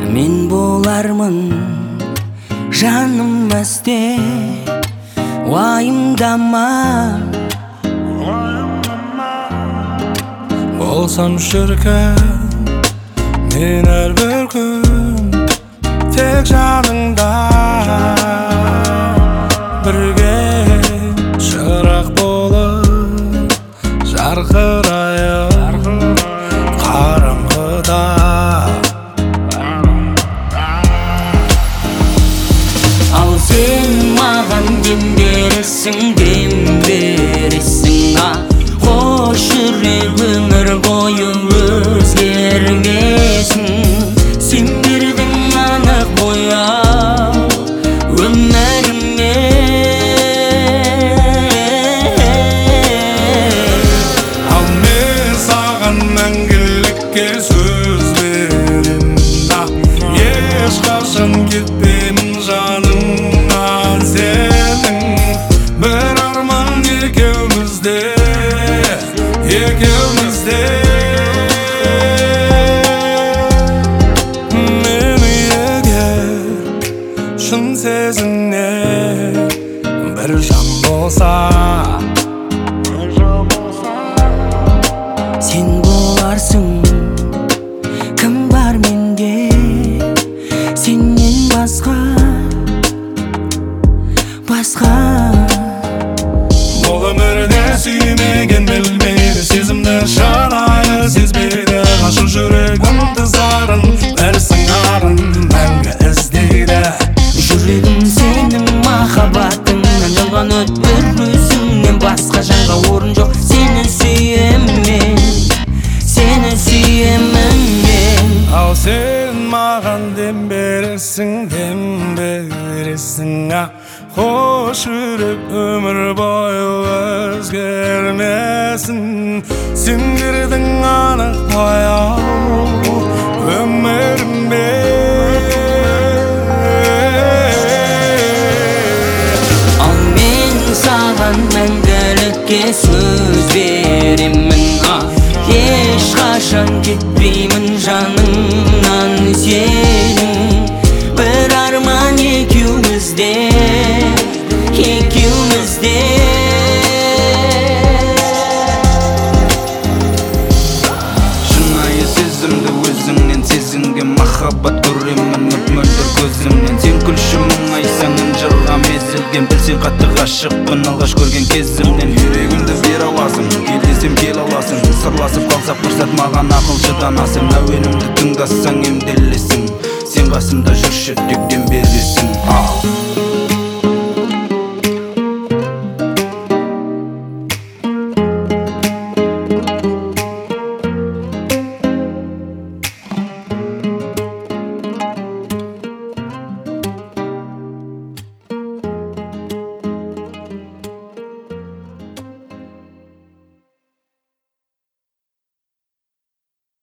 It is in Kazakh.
Мен болармын жаным мәсте, уайымдама. Болсам шіркін мен әрбір күн тек жаныңда, бірге шырақ болып жарқырайық қараңғыда. Ал сен маған дем бересің, қош жүрек өмір бойы өзгермесін. Сен бердің анық бояу өміріме. Ал мен саған мәңгілікке сөз беремін, ешқашан кетпеймін жанымнан сенің. Бір арман екеумізде. Мені егер шын сезімне бір жан болса, Сен боларсың, кім бар менде сеннен басқа. Бұл өмірде сүймеген білмейді, сезімді шынайы сезбейді. Ғашық жүрегімді зарын, бір сыңарын мәңгі іздейді. Жүрегім сенің махаббатыңнан жалған өтпір, өзіңнен басқа жанға орын жоқ. Сені сүйемін мен. Ал сен маған дем бересің, қош жүрек өмір бойы өзгермесін. Сен бердің анық бояу өміріме. Ал мен саған мәңгілікке сөз беремін, ешқашан кетпеймін жаныңнан сенің. Бір арман екеумізде. Шынайы сезімді өзіңнен сезінген, махаббат көремін мөлдір көзіңнен. Сен күлші мұңайсаңын жырғам езілген, білсең қатты ғашықпын алғаш көрген кезімнен. Жүрегімді бер аласың, кел десем кел аласың, сырласып қалсақ бір сәт маған ақылшы данасың. Әуенімді тыңдасаң емделесің, сен қасымда жүрші тек дем бересің.